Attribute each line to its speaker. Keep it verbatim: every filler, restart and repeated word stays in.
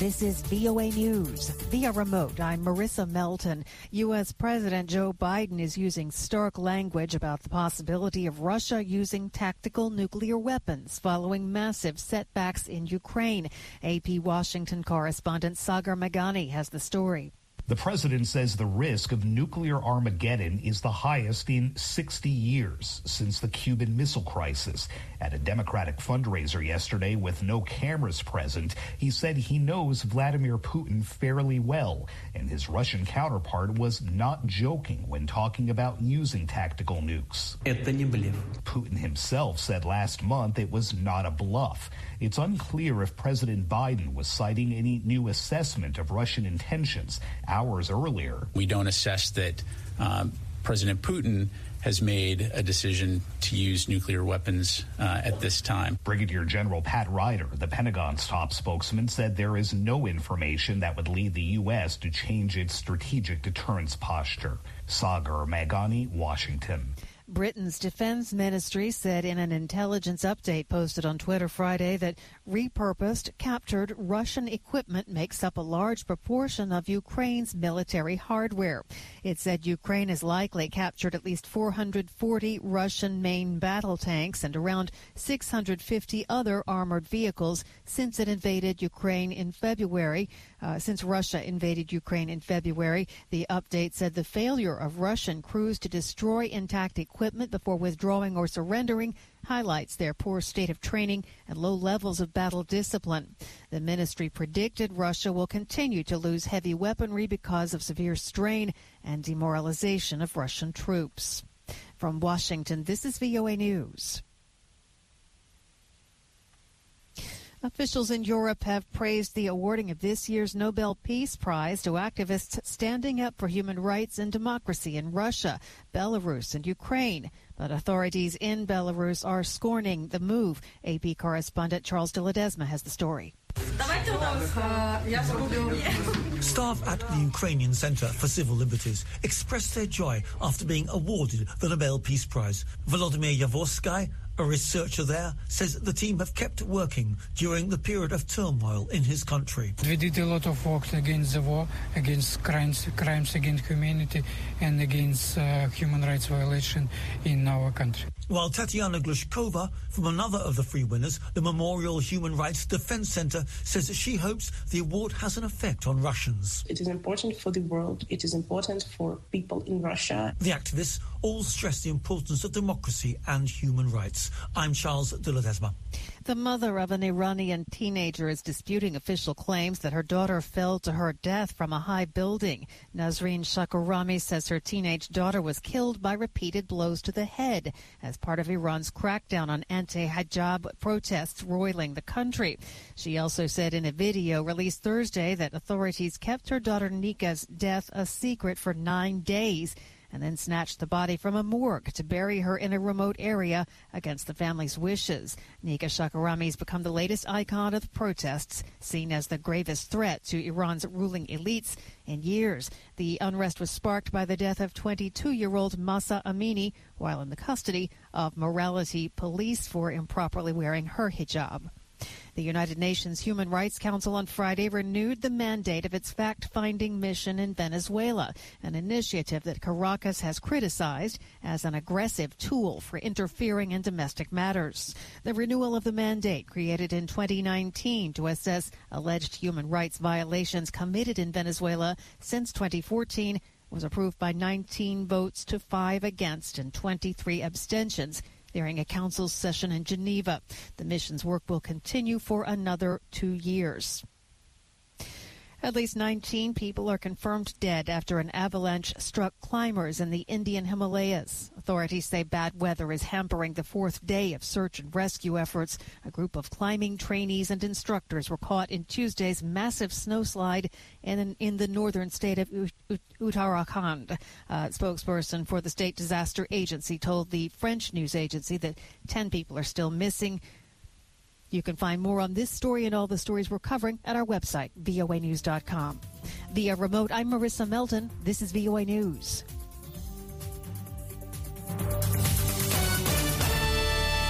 Speaker 1: This is V O A News. Via remote, I'm Marissa Melton. U S. President Joe Biden is using stark language about the possibility of Russia using tactical nuclear weapons following massive setbacks in Ukraine. A P Washington correspondent Sagar Meghani has the story.
Speaker 2: The president says the risk of nuclear Armageddon is the highest in sixty years since the Cuban Missile Crisis. At a Democratic fundraiser yesterday with no cameras present, he said he knows Vladimir Putin fairly well, and his Russian counterpart was not joking when talking about using tactical nukes.
Speaker 3: Это не блеф.
Speaker 2: Putin himself said last month it was not a bluff. It's unclear if President Biden was citing any new assessment of Russian intentions hours earlier.
Speaker 4: We don't assess that um, President Putin has made a decision to use nuclear weapons uh, at this time.
Speaker 2: Brigadier General Pat Ryder, the Pentagon's top spokesman, said there is no information that would lead the U S to change its strategic deterrence posture. Sagar Meghani, Washington.
Speaker 1: Britain's defense ministry said in an intelligence update posted on Twitter Friday that repurposed, captured Russian equipment makes up a large proportion of Ukraine's military hardware. It said Ukraine has likely captured at least four hundred forty Russian main battle tanks and around six hundred fifty other armored vehicles since it invaded Ukraine in February. Uh, since Russia invaded Ukraine in February, the update said the failure of Russian crews to destroy intact equipment before withdrawing or surrendering highlights their poor state of training and low levels of battle discipline. The ministry predicted Russia will continue to lose heavy weaponry because of severe strain and demoralization of Russian troops. From Washington, this is V O A News. Officials in Europe have praised the awarding of this year's Nobel Peace Prize to activists standing up for human rights and democracy in Russia, Belarus, and Ukraine. But authorities in Belarus are scorning the move. A P correspondent Charles de Ledesma has the story.
Speaker 5: Staff at the Ukrainian Center for Civil Liberties expressed their joy after being awarded the Nobel Peace Prize. Volodymyr Yavorsky, a researcher there, says the team have kept working during the period of turmoil in his country.
Speaker 6: We did a lot of work against the war, against crimes, crimes against humanity, and against uh, human rights violation in our country.
Speaker 5: While Tatiana Glushkova, from another of the three winners, the Memorial Human Rights Defense Center, says that she hopes the award has an effect on Russians.
Speaker 7: It is important for the world. It is important for people in Russia.
Speaker 5: The activists all stress the importance of democracy and human rights. I'm Charles de Ledesma.
Speaker 1: The mother of an Iranian teenager is disputing official claims that her daughter fell to her death from a high building. Nazreen Shakarami says her teenage daughter was killed by repeated blows to the head as part of Iran's crackdown on anti-hijab protests roiling the country. She also said in a video released Thursday that authorities kept her daughter Nika's death a secret for nine days and then snatched the body from a morgue to bury her in a remote area against the family's wishes. Nika Shakarami has become the latest icon of the protests, seen as the gravest threat to Iran's ruling elites in years. The unrest was sparked by the death of twenty-two-year-old Mahsa Amini while in the custody of morality police for improperly wearing her hijab. The United Nations Human Rights Council on Friday renewed the mandate of its fact-finding mission in Venezuela, an initiative that Caracas has criticized as an aggressive tool for interfering in domestic matters. The renewal of the mandate, created in twenty nineteen to assess alleged human rights violations committed in Venezuela since twenty fourteen, was approved by nineteen votes to five against and twenty-three abstentions during a council session in Geneva. The mission's work will continue for another two years. At least nineteen people are confirmed dead after an avalanche struck climbers in the Indian Himalayas. Authorities say bad weather is hampering the fourth day of search and rescue efforts. A group of climbing trainees and instructors were caught in Tuesday's massive snowslide in, in the northern state of Uttarakhand. A spokesperson for the state disaster agency told the French news agency that ten people are still missing. You can find more on this story and all the stories we're covering at our website, V O A news dot com. Via remote, I'm Marissa Melton. This is V O A News.